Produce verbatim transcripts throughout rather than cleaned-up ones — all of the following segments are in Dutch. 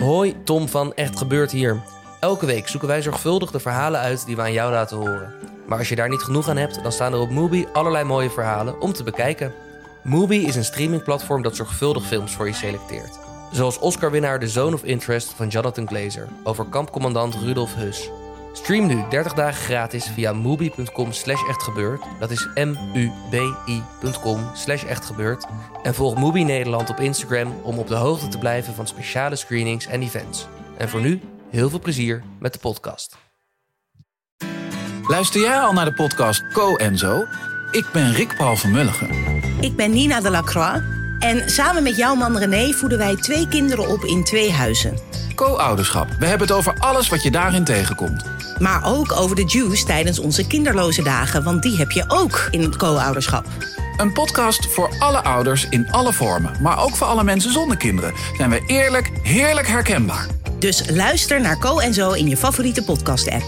Hoi, Tom van Echt Gebeurd hier. Elke week zoeken wij zorgvuldig de verhalen uit die we aan jou laten horen. Maar als je daar niet genoeg aan hebt, dan staan er op Mubi allerlei mooie verhalen om te bekijken. Mubi is een streamingplatform dat zorgvuldig films voor je selecteert. Zoals Oscar-winnaar The Zone of Interest van Jonathan Glazer over kampcommandant Rudolf Höss. Stream nu dertig dagen gratis via mubi.com slash echtgebeurd. Dat is M-U-B-I.com slash echtgebeurd. En volg Mubi Nederland op Instagram om op de hoogte te blijven van speciale screenings en events. En voor nu, heel veel plezier met de podcast. Luister jij al naar de podcast Co en Zo? Ik ben Rick Paul van Mulligen. Ik ben Nina de Lacroix. En samen met jouw man René voeden wij twee kinderen op in twee huizen. Co-ouderschap. We hebben het over alles wat je daarin tegenkomt. Maar ook over de juice tijdens onze kinderloze dagen, want die heb je ook in het co-ouderschap. Een podcast voor alle ouders in alle vormen, maar ook voor alle mensen zonder kinderen. Zijn we eerlijk, heerlijk herkenbaar. Dus luister naar Co en Zo in je favoriete podcast-app.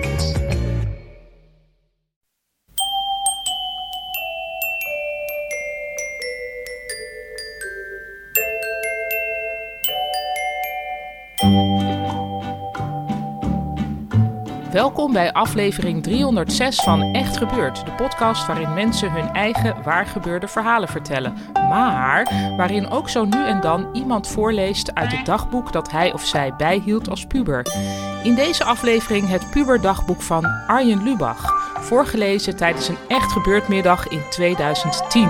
Welkom bij aflevering driehonderdzes van Echt Gebeurd, de podcast waarin mensen hun eigen waargebeurde verhalen vertellen. Maar waarin ook zo nu en dan iemand voorleest uit het dagboek dat hij of zij bijhield als puber. In deze aflevering het puberdagboek van Arjen Lubach, voorgelezen tijdens een Echt Gebeurd middag in tweeduizend tien.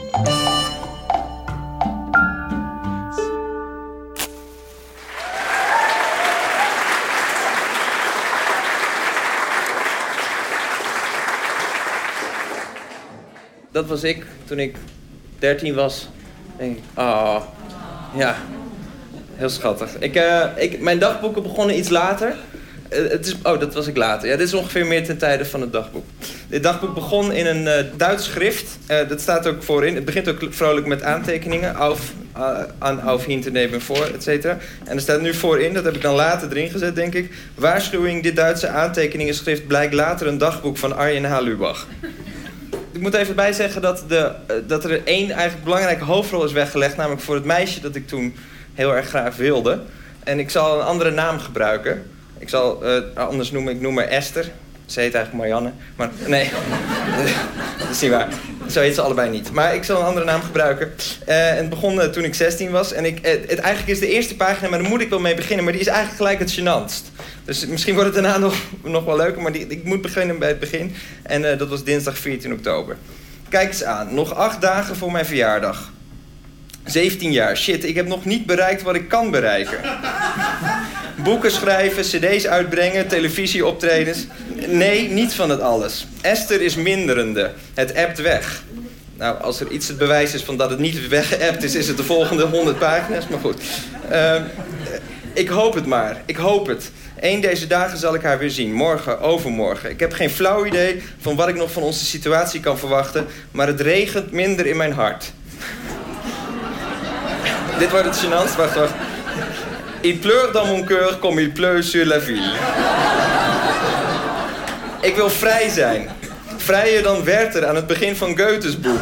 Dat was ik toen ik dertien was. Denk ik, oh, ja, heel schattig. Ik, uh, ik, mijn dagboeken begonnen iets later. Uh, het is, oh, dat was ik later. Ja, dit is ongeveer meer ten tijde van het dagboek. Dit dagboek begon in een uh, Duits schrift. Uh, dat staat ook voorin. Het begint ook vrolijk met aantekeningen. Auf, uh, aan auf, hinter, neben, voor, et cetera. En er staat nu voorin, dat heb ik dan later erin gezet, denk ik. Waarschuwing, dit Duitse aantekeningenschrift blijkt later een dagboek van Arjen H. Lubach. Ik moet even bijzeggen dat, de, uh, dat er één eigenlijk belangrijke hoofdrol is weggelegd. Namelijk voor het meisje dat ik toen heel erg graag wilde. En ik zal een andere naam gebruiken. Ik zal uh, anders noemen, ik noem haar Esther. Ze heet eigenlijk Marianne. Maar nee, dat is niet waar. Zo heet ze allebei niet. Maar ik zal een andere naam gebruiken. Uh, en het begon uh, toen ik zestien was. En ik, uh, het eigenlijk is de eerste pagina, maar daar moet ik wel mee beginnen. Maar die is eigenlijk gelijk het gênantst. Dus misschien wordt het daarna nog, nog wel leuker. Maar die, ik moet beginnen bij het begin. En uh, dat was dinsdag veertien oktober. Kijk eens aan. Nog acht dagen voor mijn verjaardag. zeventien jaar. Shit, ik heb nog niet bereikt wat ik kan bereiken. Boeken schrijven, cd's uitbrengen, televisieoptredens. Nee, niet van het alles. Esther is minderende. Het appt weg. Nou, als er iets het bewijs is van dat het niet weggeappt is, is het de volgende honderd pagina's. Maar goed. Uh, ik hoop het maar. Ik hoop het. Eén deze dagen zal ik haar weer zien. Morgen, overmorgen. Ik heb geen flauw idee van wat ik nog van onze situatie kan verwachten. Maar het regent minder in mijn hart. Dit wordt het gênantst. Wacht, wacht. Il pleure dans mon cœur comme il pleut sur la ville. Ik wil vrij zijn. Vrijer dan Werther aan het begin van Goethes boek.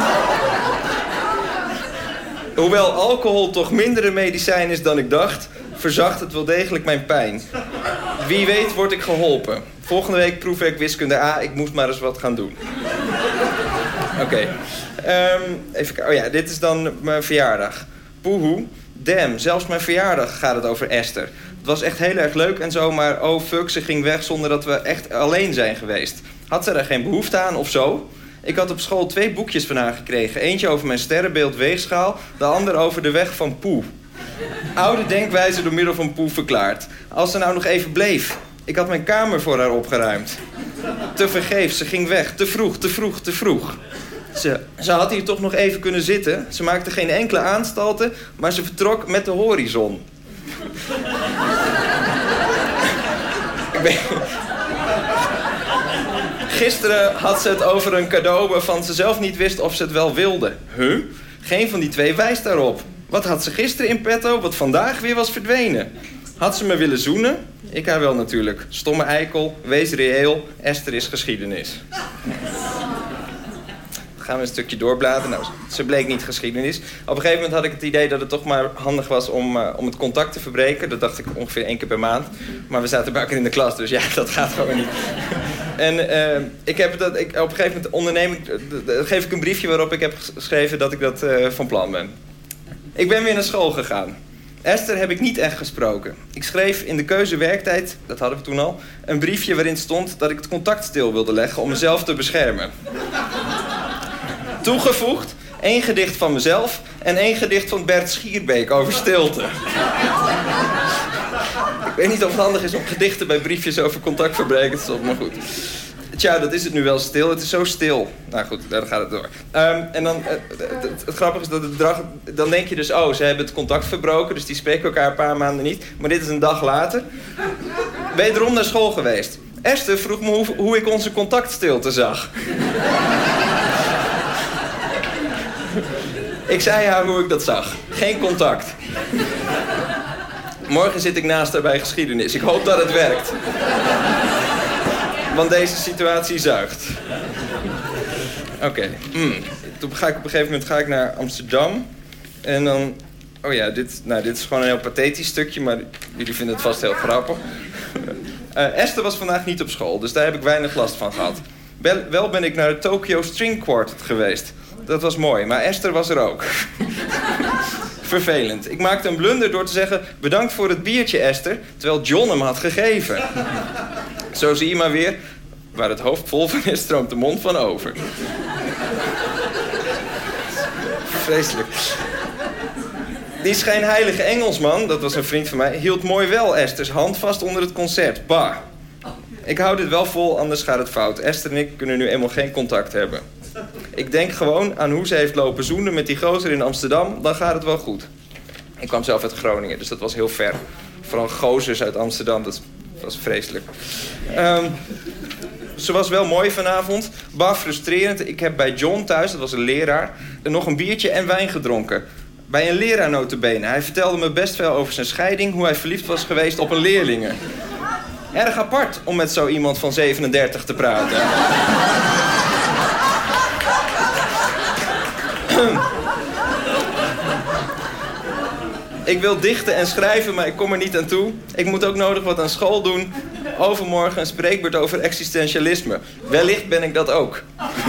Hoewel alcohol toch minder een medicijn is dan ik dacht, verzacht het wel degelijk mijn pijn. Wie weet word ik geholpen. Volgende week proef ik wiskunde A. Ik moet maar eens wat gaan doen. Oké. Okay. Um, even kijken. Oh ja, dit is dan mijn verjaardag. Poehoe. Damn, zelfs mijn verjaardag gaat het over Esther. Het was echt heel erg leuk en zo, maar oh fuck, ze ging weg zonder dat we echt alleen zijn geweest. Had ze daar geen behoefte aan of zo? Ik had op school twee boekjes van haar gekregen. Eentje over mijn sterrenbeeld weegschaal, de ander over de weg van Poe. Oude denkwijze door middel van Poe verklaard. Als ze nou nog even bleef. Ik had mijn kamer voor haar opgeruimd. Te vergeefs, ze ging weg. Te vroeg, te vroeg, te vroeg. Ze, ze had hier toch nog even kunnen zitten. Ze maakte geen enkele aanstalten, maar ze vertrok met de horizon. Ik ben... Gisteren had ze het over een cadeau waarvan ze zelf niet wist of ze het wel wilde. Huh? Geen van die twee wijst daarop. Wat had ze gisteren in petto, wat vandaag weer was verdwenen? Had ze me willen zoenen? Ik haar wel natuurlijk. Stomme eikel, wees reëel, Esther is geschiedenis. gaan we een stukje doorbladeren. Nou, ze bleek niet geschiedenis. Op een gegeven moment had ik het idee dat het toch maar handig was om, uh, om het contact te verbreken. Dat dacht ik ongeveer één keer per maand. Maar we zaten bij elkaar in de klas, dus ja, dat gaat gewoon niet. En uh, ik heb dat, ik, op een gegeven moment onderneem ik, uh, geef ik een briefje waarop ik heb geschreven dat ik dat uh, van plan ben. Ik ben weer naar school gegaan. Esther heb ik niet echt gesproken. Ik schreef in de keuzewerktijd, dat hadden we toen al, een briefje waarin stond dat ik het contact stil wilde leggen om mezelf te beschermen. Toegevoegd, één gedicht van mezelf en één gedicht van Bert Schierbeek over stilte. Ik weet niet of het handig is om gedichten bij briefjes over contact verbreken te stoppen, maar goed. Tja, dat is het nu wel stil. Het is zo stil. Nou goed, daar gaat het door. Um, en dan, uh, het, het, het grappige is dat het bedrag... Dan denk je dus, oh, ze hebben het contact verbroken, dus die spreken elkaar een paar maanden niet. Maar dit is een dag later. Wederom naar school geweest. Esther vroeg me hoe, hoe ik onze contactstilte zag. Ik zei haar hoe ik dat zag. Geen contact. Morgen zit ik naast haar bij geschiedenis. Ik hoop dat het werkt. Want deze situatie zuigt. Oké. Okay. Mm. Toen ga ik op een gegeven moment ga ik naar Amsterdam. En dan... Oh ja, dit, nou, dit is gewoon een heel pathetisch stukje, maar jullie vinden het vast heel grappig. Uh, Esther was vandaag niet op school, dus daar heb ik weinig last van gehad. Wel, wel ben ik naar het Tokyo String Quartet geweest. Dat was mooi, maar Esther was er ook. Vervelend. Ik maakte een blunder door te zeggen... bedankt voor het biertje, Esther, terwijl John hem had gegeven. Zo zie je maar weer... waar het hoofd vol van is, stroomt de mond van over. Vreselijk. Die schijnheilige Engelsman, dat was een vriend van mij... hield mooi wel Esther's hand vast onder het concert. Bah. Ik hou dit wel vol, anders gaat het fout. Esther en ik kunnen nu eenmaal geen contact hebben. Ik denk gewoon aan hoe ze heeft lopen zoenen met die gozer in Amsterdam. Dan gaat het wel goed. Ik kwam zelf uit Groningen, dus dat was heel ver. Vooral gozers uit Amsterdam, dat was vreselijk. Um, ze was wel mooi vanavond. Bah, frustrerend. Ik heb bij John thuis, dat was een leraar... nog een biertje en wijn gedronken. Bij een leraar nota bene. Hij vertelde me best veel over zijn scheiding... hoe hij verliefd was geweest op een leerlinge. Erg apart om met zo iemand van zevenendertig te praten. Ik wil dichten en schrijven, maar ik kom er niet aan toe. Ik moet ook nodig wat aan school doen. Overmorgen een spreekbeurt over existentialisme. Wellicht ben ik dat ook.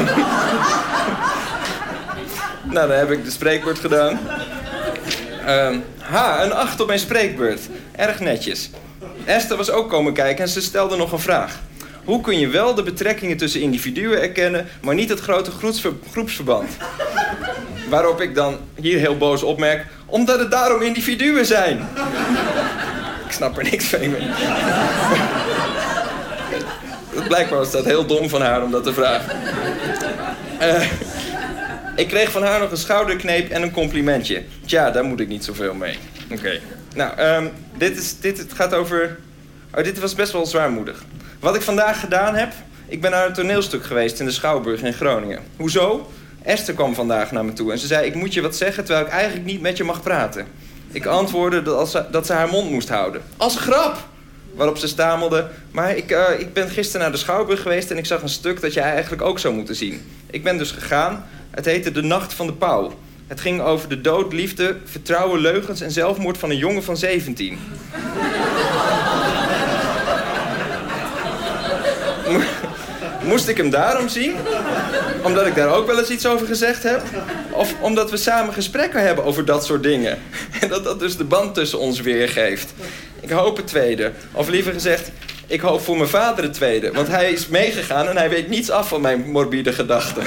Nou, dan heb ik de spreekbeurt gedaan. Um, ha, een acht op mijn spreekbeurt. Erg netjes. Esther was ook komen kijken en ze stelde nog een vraag. Hoe kun je wel de betrekkingen tussen individuen erkennen... maar niet het grote groepsverband? Waarop ik dan hier heel boos opmerk... omdat het daarom individuen zijn. Ik snap er niks van meer. Blijkbaar was dat heel dom van haar om dat te vragen. Uh, ik kreeg van haar nog een schouderkneep en een complimentje. Tja, daar moet ik niet zoveel mee. Oké. Okay. Nou, um, dit, is, dit het gaat over... Oh, dit was best wel zwaarmoedig. Wat ik vandaag gedaan heb... Ik ben naar een toneelstuk geweest in de Schouwburg in Groningen. Hoezo? Esther kwam vandaag naar me toe en ze zei... ik moet je wat zeggen terwijl ik eigenlijk niet met je mag praten. Ik antwoordde dat, als ze, dat ze haar mond moest houden. Als grap! Waarop ze stamelde... maar ik, uh, ik ben gisteren naar de Schouwburg geweest... en ik zag een stuk dat jij eigenlijk ook zou moeten zien. Ik ben dus gegaan. Het heette De Nacht van de Pauw. Het ging over de dood, liefde, vertrouwen, leugens... en zelfmoord van een jongen van zeventien. Moest ik hem daarom zien? Omdat ik daar ook wel eens iets over gezegd heb? Of omdat we samen gesprekken hebben over dat soort dingen? En dat dat dus de band tussen ons weergeeft. Ik hoop het tweede. Of liever gezegd, ik hoop voor mijn vader het tweede. Want hij is meegegaan en hij weet niets af van mijn morbide gedachten.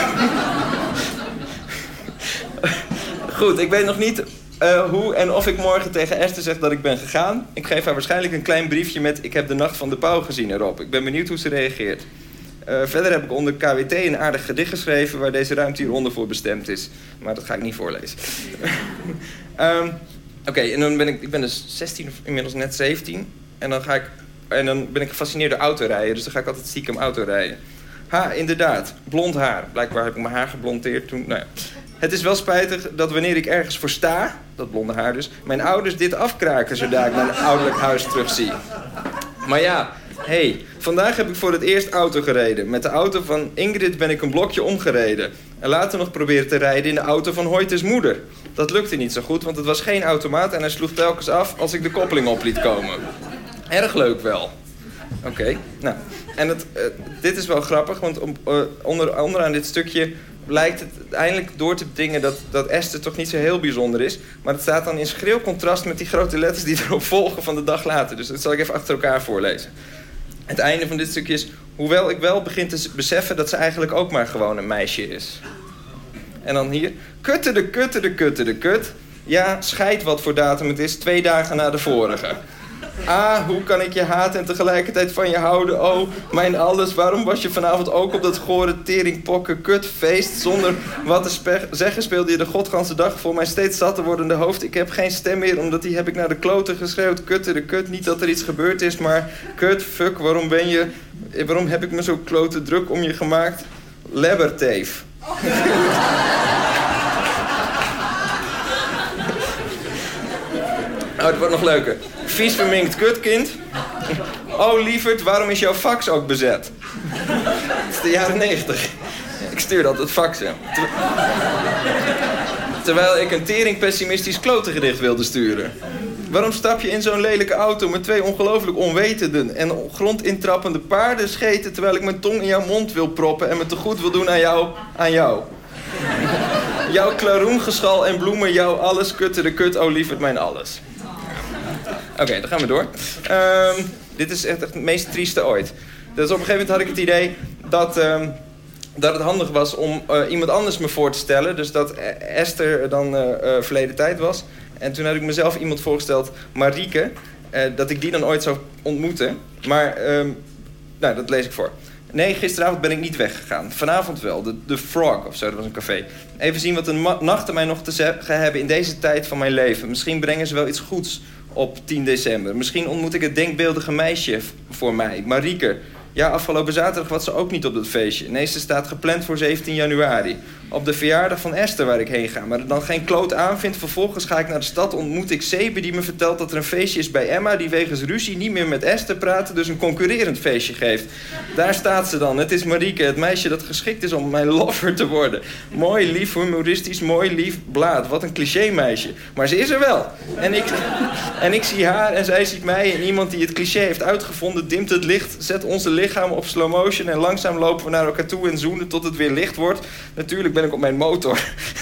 Goed, ik weet nog niet uh, hoe en of ik morgen tegen Esther zeg dat ik ben gegaan. Ik geef haar waarschijnlijk een klein briefje met... ik heb de Nacht van de Pauw gezien erop. Ik ben benieuwd hoe ze reageert. Uh, verder heb ik onder K W T een aardig gedicht geschreven... waar deze ruimte hieronder voor bestemd is. Maar dat ga ik niet voorlezen. um, Oké, okay, en dan ben ik... Ik ben dus zestien of inmiddels net zeventien. En dan ga ik... En dan ben ik gefascineerd door autorijden. Dus dan ga ik altijd stiekem autorijden. Ha, inderdaad. Blond haar. Blijkbaar heb ik mijn haar geblondeerd toen. Nou ja. Het is wel spijtig dat wanneer ik ergens voor sta... dat blonde haar dus... mijn ouders dit afkraken zodra ik mijn ouderlijk huis terugzie. Maar ja... Hé, hey, vandaag heb ik voor het eerst auto gereden. Met de auto van Ingrid ben ik een blokje omgereden. En later nog proberen te rijden in de auto van Hoytes moeder. Dat lukte niet zo goed, want het was geen automaat en hij sloeg telkens af als ik de koppeling op liet komen. Erg leuk wel. Oké, okay, nou. En het, uh, dit is wel grappig, want om, uh, onder, onderaan dit stukje lijkt het eindelijk door te bedingen dat, dat Esther toch niet zo heel bijzonder is. Maar het staat dan in schril contrast met die grote letters die erop volgen van de dag later. Dus dat zal ik even achter elkaar voorlezen. Het einde van dit stukje is: hoewel ik wel begin te beseffen dat ze eigenlijk ook maar gewoon een meisje is. En dan hier: kutte de kutte de kutte de kut. Ja, scheid wat voor datum het is, twee dagen na de vorige. Ah, hoe kan ik je haten en tegelijkertijd van je houden? Oh, mijn alles, waarom was je vanavond ook op dat gore teringpokken kutfeest? Zonder wat te spe- zeggen speelde je de godganse dag voor mijn steeds zatter wordende hoofd. Ik heb geen stem meer, omdat die heb ik naar de kloten geschreeuwd. Kutte de kut, niet dat er iets gebeurd is, maar kut, fuck, waarom ben je... Waarom heb ik me zo klote druk om je gemaakt? Lebberteef. Oh, het wordt nog leuker. Vies verminkt kutkind. Oh, lieverd, waarom is jouw fax ook bezet? Het is de jaren negentig. Ik stuurde altijd faxen. Ter... Terwijl ik een tering pessimistisch klotengedicht wilde sturen. Waarom stap je in zo'n lelijke auto met twee ongelooflijk onwetenden en grondintrappende paardenscheten, terwijl ik mijn tong in jouw mond wil proppen en me te goed wil doen aan jou, aan jou? Jouw klaroengeschal en bloemen, jouw alles, kutte de kut, oh lieverd, mijn alles. Oké, okay, dan gaan we door. Um, dit is echt het meest trieste ooit. Dus op een gegeven moment had ik het idee dat, um, dat het handig was om uh, iemand anders me voor te stellen. Dus dat Esther dan uh, uh, verleden tijd was. En toen had ik mezelf iemand voorgesteld, Marieke, uh, dat ik die dan ooit zou ontmoeten. Maar, um, nou, dat lees ik voor. Nee, gisteravond ben ik niet weggegaan. Vanavond wel. De, de Frog of zo, dat was een café. Even zien wat de ma- nachten mij nog te zeggen hebben in deze tijd van mijn leven. Misschien brengen ze wel iets goeds op tien december. Misschien ontmoet ik het denkbeeldige meisje voor mij, Marieke. Ja, afgelopen zaterdag was ze ook niet op dat feestje. Nee, ze staat gepland voor zeventien januari. Op de verjaardag van Esther waar ik heen ga. Maar er dan geen kloot aanvindt. Vervolgens ga ik naar de stad, ontmoet ik Sebe die me vertelt dat er een feestje is bij Emma die wegens ruzie niet meer met Esther praat, dus een concurrerend feestje geeft. Daar staat ze dan. Het is Marieke, het meisje dat geschikt is om mijn lover te worden. Mooi, lief, humoristisch, mooi, lief, blaad. Wat een cliché meisje. Maar ze is er wel. En ik, en ik zie haar en zij ziet mij en iemand die het cliché heeft uitgevonden dimt het licht, zet onze lichamen op slow motion en langzaam lopen we naar elkaar toe en zoenen tot het weer licht wordt. Natuurlijk ben ik op mijn motor.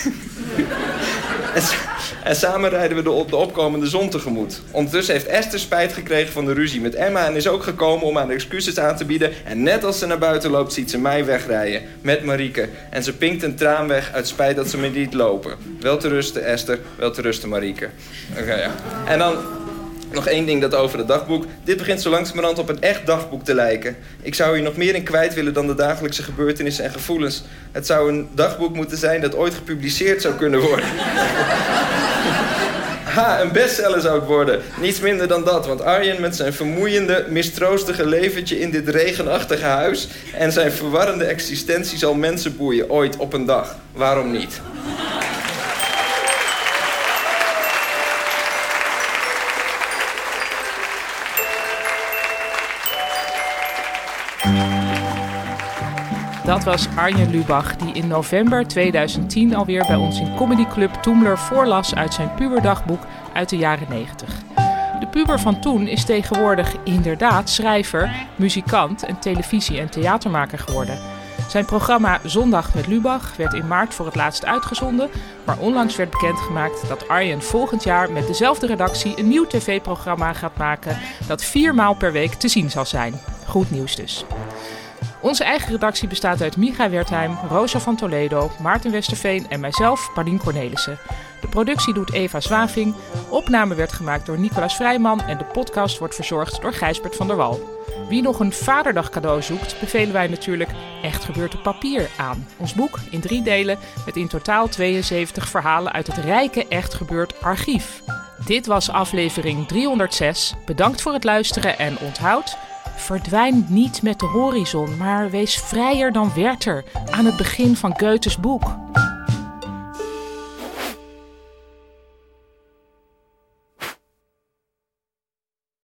en, en samen rijden we de, op, de opkomende zon tegemoet. Ondertussen heeft Esther spijt gekregen van de ruzie met Emma en is ook gekomen om aan excuses aan te bieden. En net als ze naar buiten loopt, ziet ze mij wegrijden met Marieke. En ze pinkt een traan weg uit spijt dat ze me liet lopen. Wel te rusten, Esther. Wel te rusten, Marieke. Oké, okay, ja. En dan nog één ding dat over het dagboek. Dit begint zo langzamerhand op een echt dagboek te lijken. Ik zou hier nog meer in kwijt willen dan de dagelijkse gebeurtenissen en gevoelens. Het zou een dagboek moeten zijn dat ooit gepubliceerd zou kunnen worden. Ha, een bestseller zou het worden. Niets minder dan dat, want Arjen met zijn vermoeiende, mistroostige leventje in dit regenachtige huis en zijn verwarrende existentie zal mensen boeien, ooit op een dag. Waarom niet? Dat was Arjen Lubach, die in november tweeduizend tien alweer bij ons in Comedy Club Toemler voorlas uit zijn puberdagboek uit de jaren negentig. De puber van toen is tegenwoordig inderdaad schrijver, muzikant en televisie- en theatermaker geworden. Zijn programma Zondag met Lubach werd in maart voor het laatst uitgezonden, maar onlangs werd bekendgemaakt dat Arjen volgend jaar met dezelfde redactie een nieuw tv-programma gaat maken dat vier maal per week te zien zal zijn. Goed nieuws dus. Onze eigen redactie bestaat uit Micha Wertheim, Rosa van Toledo, Maarten Westerveen en mijzelf, Paulien Cornelissen. De productie doet Eva Zwaving, opname werd gemaakt door Nicolas Vrijman en de podcast wordt verzorgd door Gijsbert van der Wal. Wie nog een vaderdag cadeau zoekt, bevelen wij natuurlijk Echt Gebeurd op Papier aan. Ons boek in drie delen met in totaal tweeënzeventig verhalen uit het rijke Echt Gebeurd archief. Dit was aflevering driehonderdzes. Bedankt voor het luisteren en onthoud: verdwijn niet met de horizon, maar wees vrijer dan Werther aan het begin van Goethes boek.